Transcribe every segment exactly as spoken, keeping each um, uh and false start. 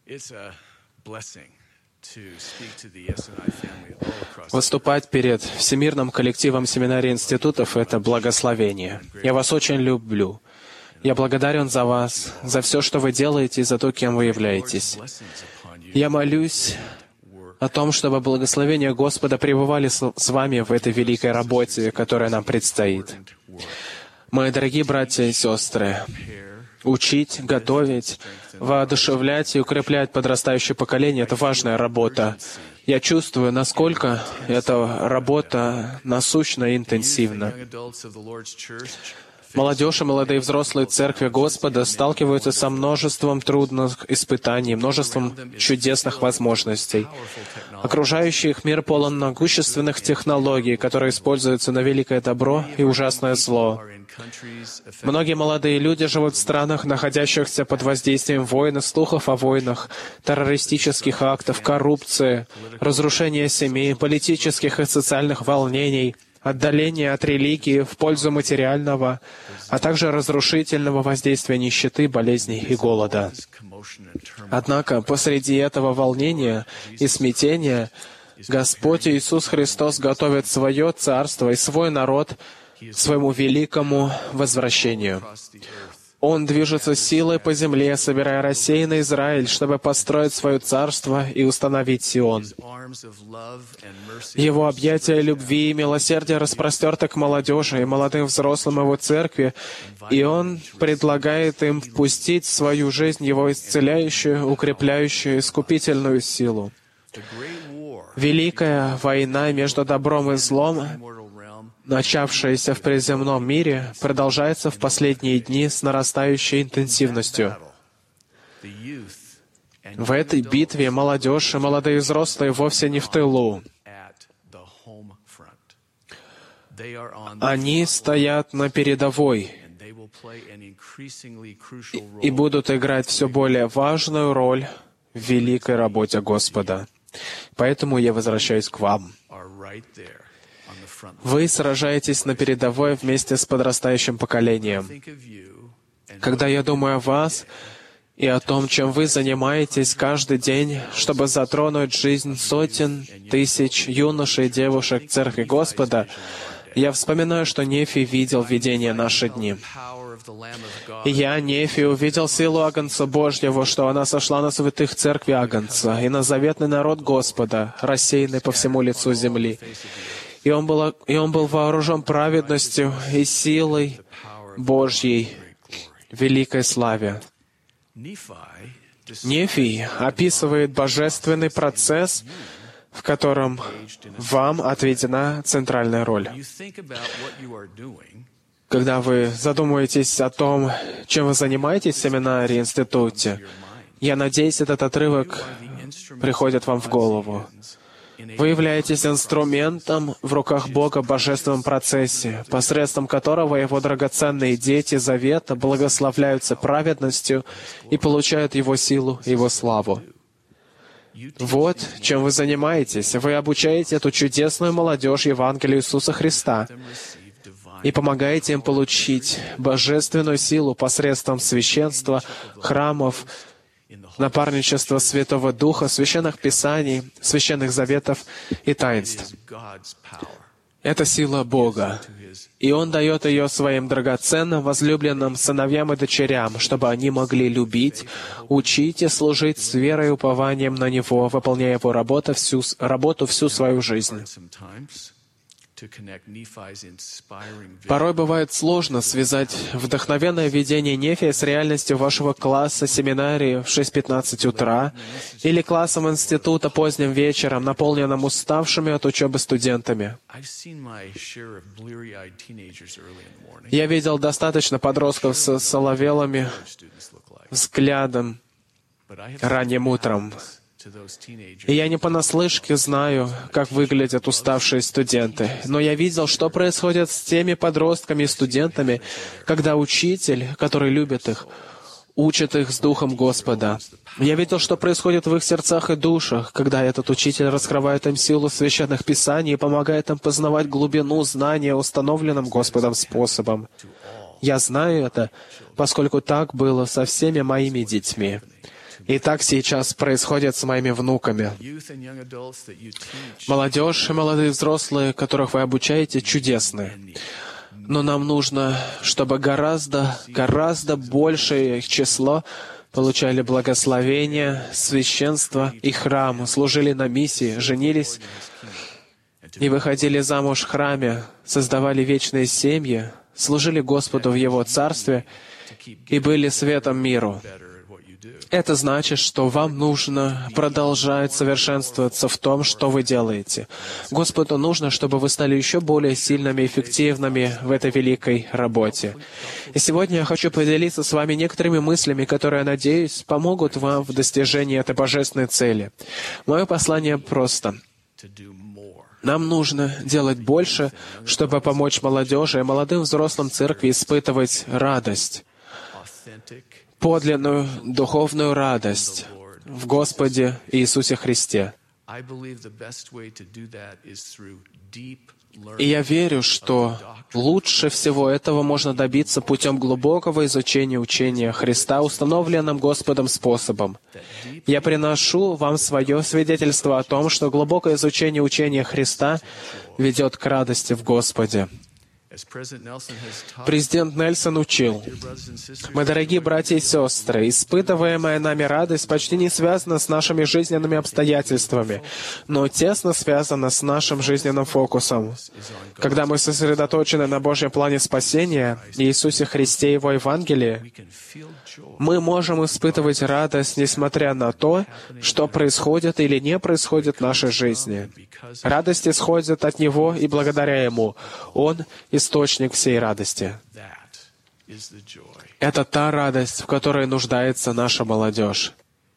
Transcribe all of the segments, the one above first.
Выступать перед всемирным коллективом семинарий институтов — это благословение. Я вас очень люблю. Я благодарен за вас, за все, что вы делаете, и за то, кем вы являетесь. Я молюсь о том, чтобы благословения Господа пребывали с вами в этой великой работе, которая нам предстоит. Мои дорогие братья и сестры, учить, готовить, воодушевлять и укреплять подрастающее поколение — это важная работа. Я чувствую, насколько эта работа насущна и интенсивна. Молодежь и молодые взрослые Церкви Господа сталкиваются со множеством трудных испытаний, множеством чудесных возможностей. Окружающий их мир полон могущественных технологий, которые используются на великое добро и ужасное зло. Многие молодые люди живут в странах, находящихся под воздействием войн и слухов о войнах, террористических актов, коррупции, разрушения семей, политических и социальных волнений, отдаление от религии в пользу материального, а также разрушительного воздействия нищеты, болезней и голода. Однако посреди этого волнения и смятения Господь Иисус Христос готовит свое царство и свой народ к своему великому возвращению. Он движется силой по земле, собирая рассеянный Израиль, чтобы построить свое царство и установить Сион. Его объятия любви и милосердия распростерты к молодежи и молодым взрослым Его церкви, и Он предлагает им впустить в свою жизнь Его исцеляющую, укрепляющую, искупительную силу. Великая война между добром и злом, начавшаяся в приземном мире, продолжается в последние дни с нарастающей интенсивностью. В этой битве молодежь и молодые взрослые вовсе не в тылу. Они стоят на передовой и будут играть все более важную роль в великой работе Господа. Поэтому я возвращаюсь к вам. Вы сражаетесь на передовой вместе с подрастающим поколением. Когда я думаю о вас и о том, чем вы занимаетесь каждый день, чтобы затронуть жизнь сотен тысяч юношей и девушек Церкви Господа, я вспоминаю, что Нефий видел видение наши дни. И я, Нефий, увидел силу Агнца Божьего, что она сошла на святых Церкви Агнца и на заветный народ Господа, рассеянный по всему лицу земли. И он был, и он был вооружен праведностью и силой Божьей, великой славе. Нефий описывает божественный процесс, в котором вам отведена центральная роль. Когда вы задумываетесь о том, чем вы занимаетесь в семинарии, институте, я надеюсь, этот отрывок приходит вам в голову. Вы являетесь инструментом в руках Бога в божественном процессе, посредством которого Его драгоценные дети завета благословляются праведностью и получают Его силу и Его славу. Вот чем вы занимаетесь. Вы обучаете эту чудесную молодежь Евангелию Иисуса Христа и помогаете им получить божественную силу посредством священства, храмов, напарничества Святого Духа, священных писаний, священных заветов и таинств. Это сила Бога, и Он дает ее своим драгоценным, возлюбленным сыновьям и дочерям, чтобы они могли любить, учить и служить с верой и упованием на Него, выполняя Его работу всю, работу всю свою жизнь. Порой бывает сложно связать вдохновенное видение Нефия с реальностью вашего класса семинарии в шесть пятнадцать утра или классом института поздним вечером, наполненным уставшими от учебы студентами. Я видел достаточно подростков с соловелыми взглядом ранним утром. И я не понаслышке знаю, как выглядят уставшие студенты, но я видел, что происходит с теми подростками и студентами, когда учитель, который любит их, учит их с Духом Господа. Я видел, что происходит в их сердцах и душах, когда этот учитель раскрывает им силу священных писаний и помогает им познавать глубину знания установленным Господом способом. Я знаю это, поскольку так было со всеми моими детьми. И так сейчас происходит с моими внуками. Молодежь и молодые взрослые, которых вы обучаете, чудесные. Но нам нужно, чтобы гораздо, гораздо большее их число получали благословение, священство и храм, служили на миссии, женились и выходили замуж в храме, создавали вечные семьи, служили Господу в Его Царстве и были светом миру. Это значит, что вам нужно продолжать совершенствоваться в том, что вы делаете. Господу нужно, чтобы вы стали еще более сильными и эффективными в этой великой работе. И сегодня я хочу поделиться с вами некоторыми мыслями, которые, надеюсь, помогут вам в достижении этой божественной цели. Мое послание просто. Нам нужно делать больше, чтобы помочь молодежи и молодым взрослым церкви испытывать радость, подлинную духовную радость в Господе Иисусе Христе. И я верю, что лучше всего этого можно добиться путем глубокого изучения учения Христа, установленным Господом способом. Я приношу вам свое свидетельство о том, что глубокое изучение учения Христа ведет к радости в Господе. Президент Нельсон учил: «Мы, дорогие братья и сестры, испытываемая нами радость почти не связана с нашими жизненными обстоятельствами, но тесно связана с нашим жизненным фокусом. Когда мы сосредоточены на Божьем плане спасения, Иисусе Христе и Его Евангелии, мы можем испытывать радость, несмотря на то, что происходит или не происходит в нашей жизни. Радость исходит от Него и благодаря Ему. Он — источник всей радости». Это та радость, в которой нуждается наша молодежь.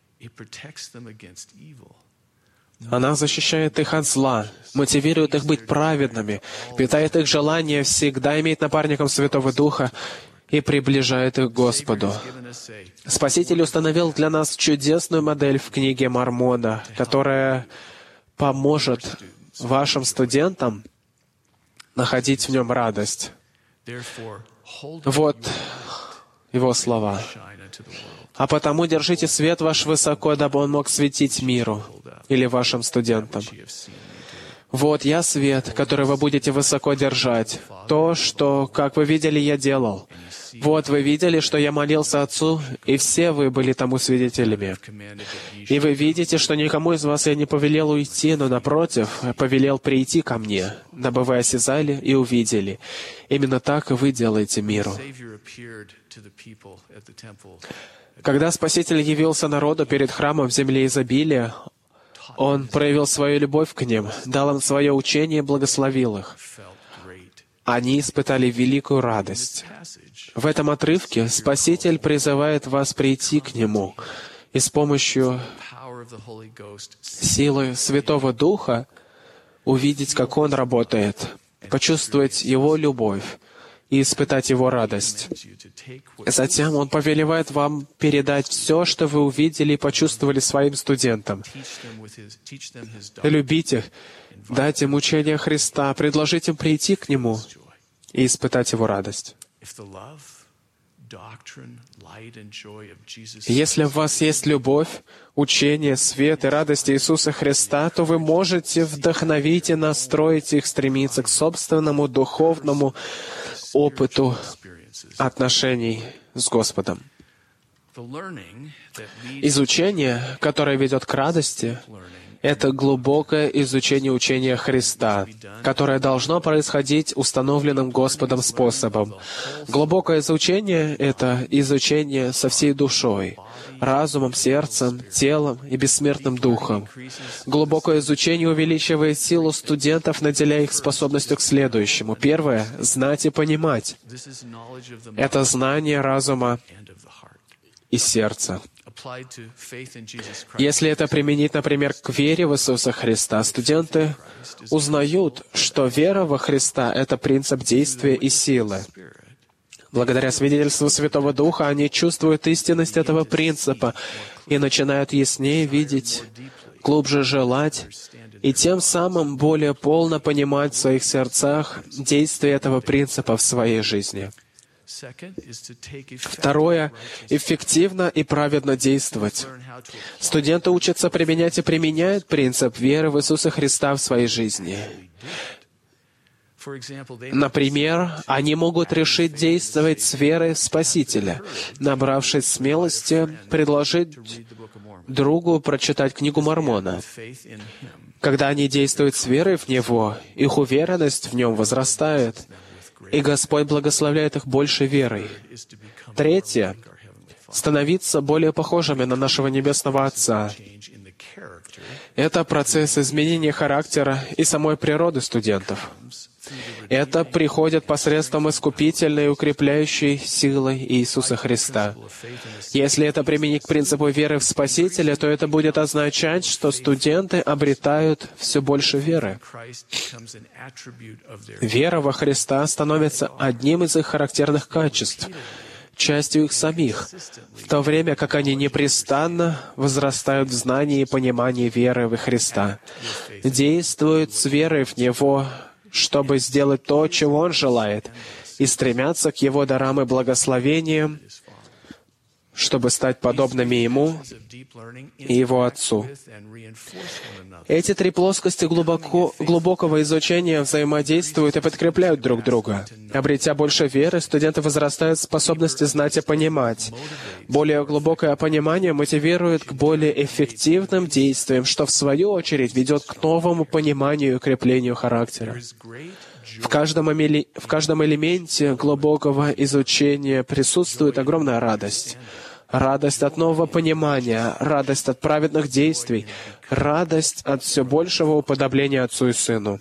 Она защищает их от зла, мотивирует их быть праведными, питает их желание всегда иметь напарником Святого Духа и приближает их к Господу. Спаситель установил для нас чудесную модель в книге Мормона, которая поможет вашим студентам находить в нем радость. Вот его слова. «А потому держите свет ваш высоко, дабы он мог светить миру», или вашим студентам. «Вот я свет, который вы будете высоко держать, то, что, как вы видели, я делал. Вот вы видели, что я молился Отцу, и все вы были тому свидетелями. И вы видите, что никому из вас я не повелел уйти, но, напротив, повелел прийти ко мне, дабы вы осязали и увидели. Именно так и вы делаете миру». Когда Спаситель явился народу перед храмом в земле изобилия, Он проявил свою любовь к ним, дал им свое учение и благословил их. Они испытали великую радость. В этом отрывке Спаситель призывает вас прийти к Нему и с помощью силы Святого Духа увидеть, как Он работает, почувствовать Его любовь и испытать Его радость. Затем Он повелевает вам передать все, что вы увидели и почувствовали своим студентам. Любить их, дать им учение Христа, предложить им прийти к Нему и испытать Его радость. Если в вас есть любовь, учение, свет и радость Иисуса Христа, то вы можете вдохновить и настроить их стремиться к собственному духовному опыту отношений с Господом. Изучение, которое ведет к радости, это глубокое изучение учения Христа, которое должно происходить установленным Господом способом. Глубокое изучение — это изучение со всей душой, разумом, сердцем, телом и бессмертным духом. Глубокое изучение увеличивает силу студентов, наделяя их способностью к следующему. Первое — знать и понимать. Это знание разума и сердца. Если это применить, например, к вере в Иисуса Христа, студенты узнают, что вера во Христа — это принцип действия и силы. Благодаря свидетельству Святого Духа они чувствуют истинность этого принципа и начинают яснее видеть, глубже желать и тем самым более полно понимать в своих сердцах действие этого принципа в своей жизни. Второе — эффективно и праведно действовать. Студенты учатся применять и применяют принцип веры в Иисуса Христа в своей жизни. Например, они могут решить действовать с верой в Спасителя, набравшись смелости предложить другу прочитать книгу Мормона. Когда они действуют с верой в Него, их уверенность в Нем возрастает, и Господь благословляет их большей верой. Третье — становиться более похожими на нашего Небесного Отца. Это процесс изменения характера и самой природы студентов. Это приходит посредством искупительной и укрепляющей силы Иисуса Христа. Если это применить к принципу веры в Спасителя, то это будет означать, что студенты обретают все больше веры. Вера во Христа становится одним из их характерных качеств, частью их самих, в то время как они непрестанно возрастают в знании и понимании веры во Христа, действуют с верой в Него, чтобы сделать то, чего Он желает, и стремятся к Его дарам и благословениям, чтобы стать подобными Ему и Его Отцу. Эти три плоскости глубоко, глубокого изучения взаимодействуют и подкрепляют друг друга. Обретя больше веры, студенты возрастают в способности знать и понимать. Более глубокое понимание мотивирует к более эффективным действиям, что, в свою очередь, ведет к новому пониманию и укреплению характера. В каждом, эмели... в каждом элементе глубокого изучения присутствует огромная радость. Радость от нового понимания, радость от праведных действий, радость от все большего уподобления Отцу и Сыну.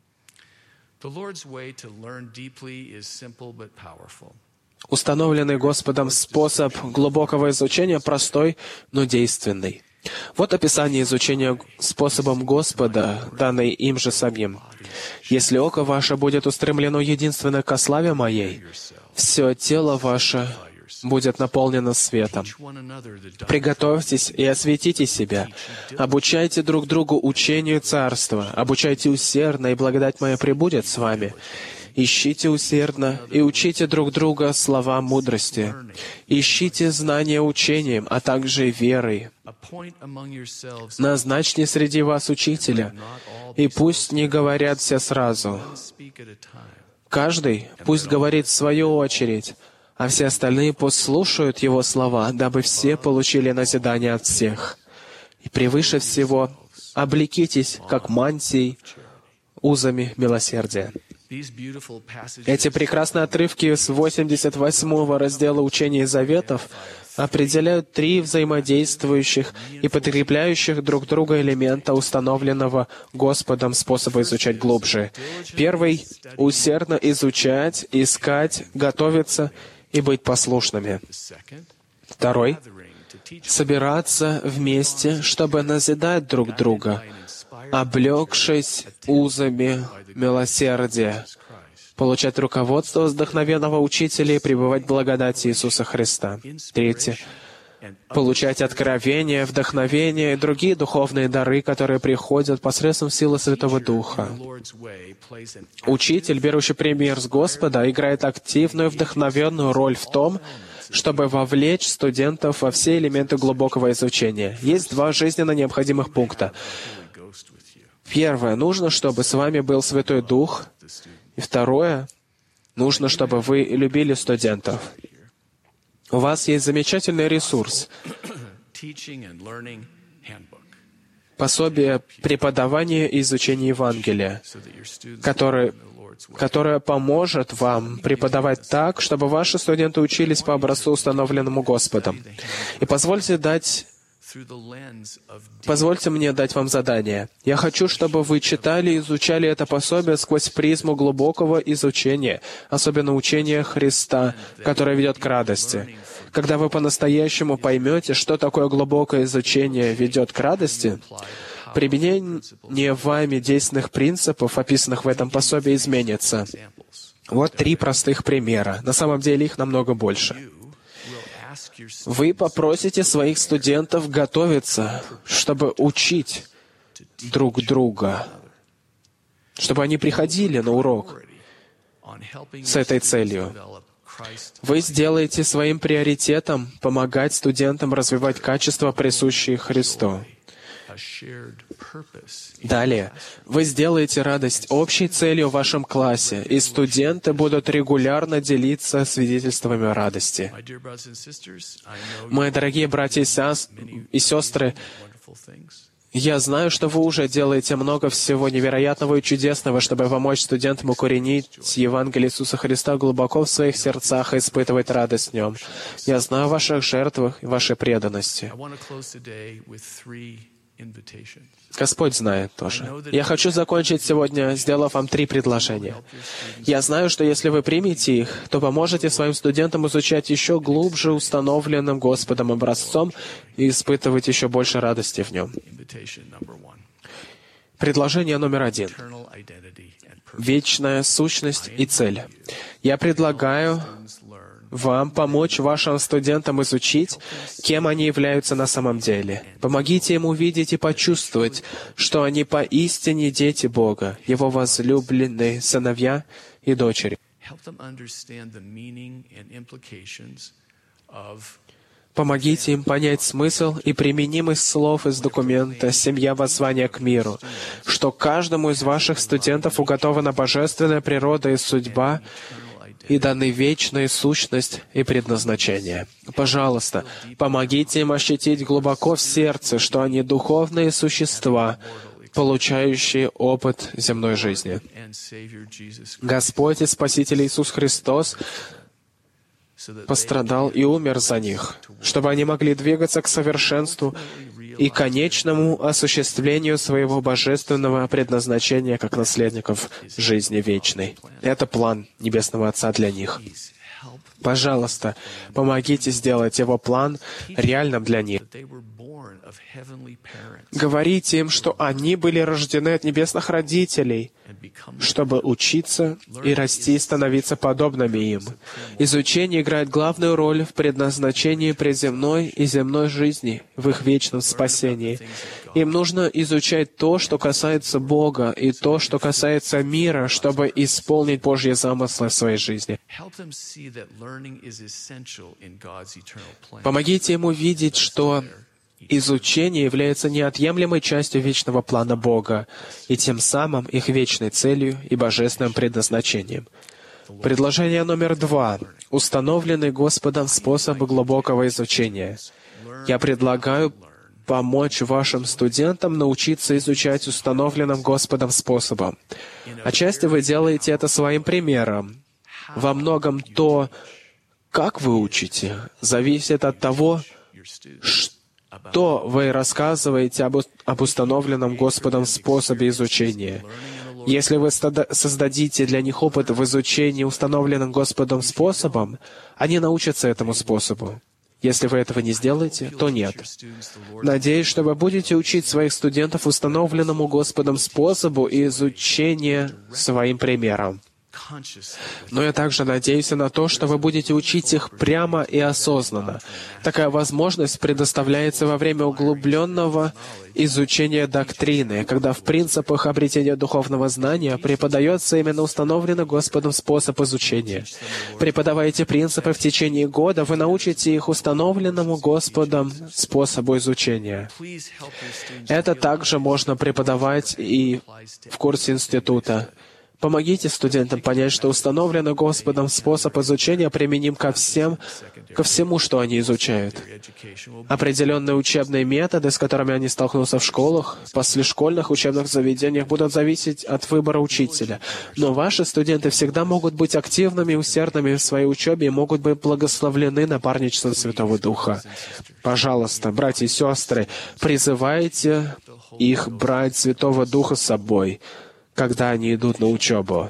Установленный Господом способ глубокого изучения простой, но действенный. Вот описание изучения способом Господа, данное им же самим. «Если око ваше будет устремлено единственно ко славе Моей, все тело ваше будет наполнено светом. Приготовьтесь и осветите себя. Обучайте друг другу учению Царства. Обучайте усердно, и благодать Моя пребудет с вами. Ищите усердно и учите друг друга словам мудрости. Ищите знания учением, а также верой. Назначьте среди вас учителя, и пусть не говорят все сразу. Каждый пусть говорит в свою очередь, а все остальные пусть слушают его слова, дабы все получили назидание от всех. И превыше всего облекитесь, как мантией, узами милосердия». Эти прекрасные отрывки с восемьдесят восьмого раздела Учения и Заветов определяют три взаимодействующих и подкрепляющих друг друга элемента установленного Господом способа изучать глубже. Первый — усердно изучать, искать, готовиться и быть послушными. Второй — собираться вместе, чтобы назидать друг друга, облекшись узами милосердия, получать руководство вдохновенного учителя и пребывать в благодати Иисуса Христа. Третье — получать откровение, вдохновение и другие духовные дары, которые приходят посредством силы Святого Духа. Учитель, берущий пример с Господа, играет активную вдохновенную роль в том, чтобы вовлечь студентов во все элементы глубокого изучения. Есть два жизненно необходимых пункта. Первое — нужно, чтобы с вами был Святой Дух. И второе — нужно, чтобы вы любили студентов. У вас есть замечательный ресурс — пособие преподавания и изучения Евангелия, который, которое поможет вам преподавать так, чтобы ваши студенты учились по образцу, установленному Господом. И позвольте дать Позвольте мне дать вам задание. Я хочу, чтобы вы читали и изучали это пособие сквозь призму глубокого изучения, особенно учения Христа, которое ведет к радости. Когда вы по-настоящему поймете, что такое глубокое изучение ведет к радости, применение вами действенных принципов, описанных в этом пособии, изменится. Вот три простых примера. На самом деле их намного больше. Вы попросите своих студентов готовиться, чтобы учить друг друга, чтобы они приходили на урок с этой целью. Вы сделаете своим приоритетом помогать студентам развивать качества, присущие Христу. Далее, вы сделаете радость общей целью в вашем классе, и студенты будут регулярно делиться свидетельствами радости. Мои дорогие братья и, сяс... и сестры, я знаю, что вы уже делаете много всего невероятного и чудесного, чтобы помочь студентам укоренить Евангелие Иисуса Христа глубоко в своих сердцах и испытывать радость в нем. Я знаю о ваших жертвах и вашей преданности. Господь знает тоже. Я хочу закончить сегодня, сделав вам три предложения. Я знаю, что если вы примете их, то поможете своим студентам изучать еще глубже установленным Господом образцом и испытывать еще больше радости в нем. Предложение номер один. Вечная сущность и цель. Я предлагаю вам помочь вашим студентам изучить, кем они являются на самом деле. Помогите им увидеть и почувствовать, что они поистине дети Бога, Его возлюбленные сыновья и дочери. Помогите им понять смысл и применимость слов из документа «Семья воззвания к миру», что каждому из ваших студентов уготована божественная природа и судьба, и даны вечная сущность и предназначение. Пожалуйста, помогите им ощутить глубоко в сердце, что они духовные существа, получающие опыт земной жизни. Господь и Спаситель Иисус Христос пострадал и умер за них, чтобы они могли двигаться к совершенству и конечному осуществлению своего божественного предназначения как наследников жизни вечной. Это план Небесного Отца для них. Пожалуйста, помогите сделать Его план реальным для них. Говорите им, что они были рождены от небесных родителей, чтобы учиться и расти и становиться подобными им. Изучение играет главную роль в предназначении приземной и земной жизни, в их вечном спасении. Им нужно изучать то, что касается Бога, и то, что касается мира, чтобы исполнить Божьи замыслы в своей жизни. Помогите им увидеть, что изучение является неотъемлемой частью вечного плана Бога и тем самым их вечной целью и божественным предназначением. Предложение номер два. Установленный Господом способ глубокого изучения. Я предлагаю помочь вашим студентам научиться изучать установленным Господом способом. Отчасти вы делаете это своим примером. Во многом то, как вы учите, зависит от того, что вы рассказываете об, об установленном Господом способе изучения. Если вы создадите для них опыт в изучении установленным Господом способом, они научатся этому способу. Если вы этого не сделаете, то нет. Надеюсь, что вы будете учить своих студентов установленному Господом способу и изучения своим примером. Но я также надеюсь на то, что вы будете учить их прямо и осознанно. Такая возможность предоставляется во время углубленного изучения доктрины, когда в принципах обретения духовного знания преподается именно установленный Господом способ изучения. Преподавая эти принципы в течение года, вы научите их установленному Господом способу изучения. Это также можно преподавать и в курсе института. Помогите студентам понять, что установленный Господом способ изучения применим ко всем, ко всему, что они изучают. Определенные учебные методы, с которыми они столкнутся в школах, послешкольных учебных заведениях, будут зависеть от выбора учителя. Но ваши студенты всегда могут быть активными и усердными в своей учебе и могут быть благословлены напарничеством Святого Духа. Пожалуйста, братья и сестры, призывайте их брать Святого Духа с собой, когда они идут на учебу.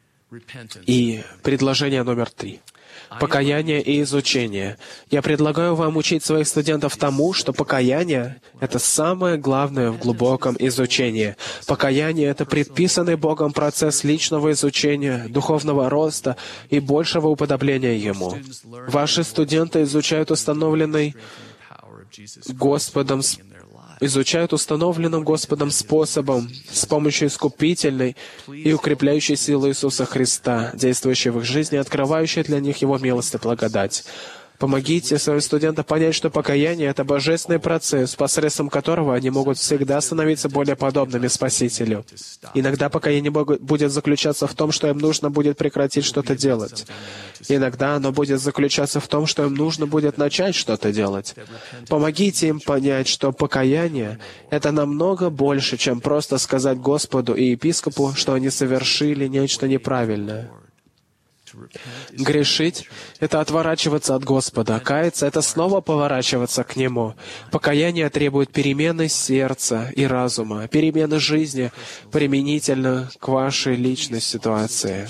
И предложение номер три. Покаяние и изучение. Я предлагаю вам учить своих студентов тому, что покаяние — это самое главное в глубоком изучении. Покаяние — это предписанный Богом процесс личного изучения, духовного роста и большего уподобления Ему. Ваши студенты изучают установленный Господом изучают установленным Господом способом с помощью искупительной и укрепляющей силы Иисуса Христа, действующей в их жизни, открывающей для них Его милость и благодать. Помогите своим студентам понять, что покаяние — это божественный процесс, посредством которого они могут всегда становиться более подобными Спасителю. Иногда покаяние будет заключаться в том, что им нужно будет прекратить что-то делать. Иногда оно будет заключаться в том, что им нужно будет начать что-то делать. Помогите им понять, что покаяние — это намного больше, чем просто сказать Господу и епископу, что они совершили нечто неправильное. Грешить — это отворачиваться от Господа. Каяться — это снова поворачиваться к Нему. Покаяние требует перемены сердца и разума, перемены жизни применительно к вашей личной ситуации.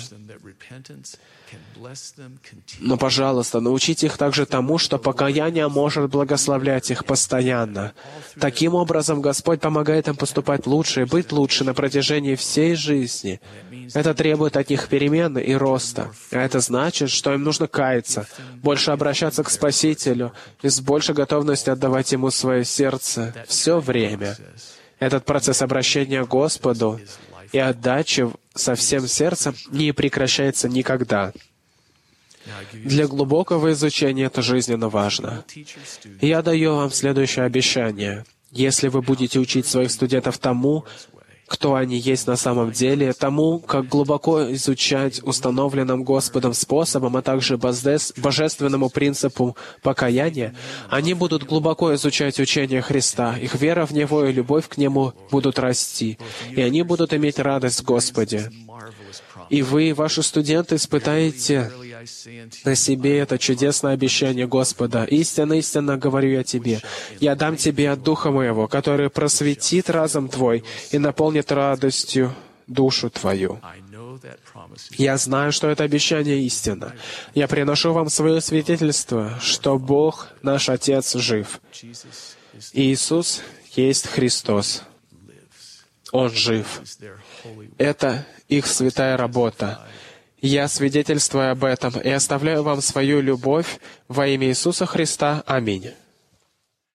Но, пожалуйста, научите их также тому, что покаяние может благословлять их постоянно. Таким образом, Господь помогает им поступать лучше и быть лучше на протяжении всей жизни. Это требует от них перемены и роста. А это значит, что им нужно каяться, больше обращаться к Спасителю и с большей готовностью отдавать Ему свое сердце все время. Этот процесс обращения к Господу и отдачи со всем сердцем не прекращается никогда. Для глубокого изучения это жизненно важно. Я даю вам следующее обещание. Если вы будете учить своих студентов тому, кто они есть на самом деле, тому, как глубоко изучать установленным Господом способом, а также божественному принципу покаяния, они будут глубоко изучать учение Христа, их вера в Него и любовь к Нему будут расти, и они будут иметь радость в Господе. И вы, ваши студенты, испытаете на себе это чудесное обещание Господа. «Истинно, истинно говорю я тебе, я дам тебе от Духа Моего, который просветит разум твой и наполнит радостью душу твою». Я знаю, что это обещание истинно. Я приношу вам свое свидетельство, что Бог, наш Отец, жив. И Иисус есть Христос. Он жив. Это их святая работа. Я свидетельствую об этом и оставляю вам свою любовь во имя Иисуса Христа. Аминь.